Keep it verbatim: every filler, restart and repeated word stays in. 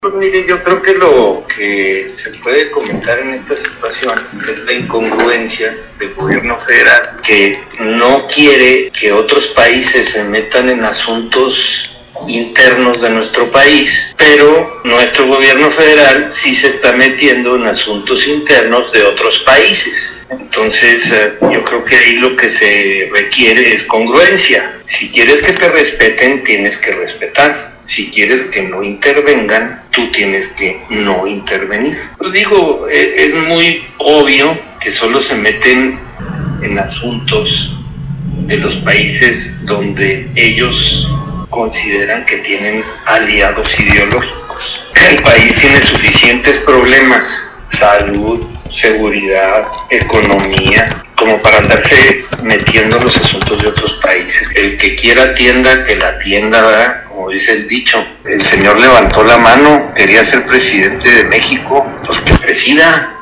Pues mire, yo creo que lo que se puede comentar en esta situación es la incongruencia del gobierno federal, que no quiere que otros países se metan en asuntos internos de nuestro país, pero nuestro gobierno federal sí se está metiendo en asuntos internos de otros países. Entonces, eh, yo creo que ahí lo que se requiere es congruencia. Si quieres que te respeten, tienes que respetar. Si quieres que no intervengan, tú tienes que no intervenir. Pues digo, eh, es muy obvio que solo se meten en asuntos de los países donde ellos consideran que tienen aliados ideológicos. El país tiene suficientes problemas, salud, seguridad, economía, como para andarse metiendo en los asuntos de otros países. El que quiera tienda, que la tienda, ¿verdad? Como dice el dicho. El señor levantó la mano, quería ser presidente de México, pues que presida.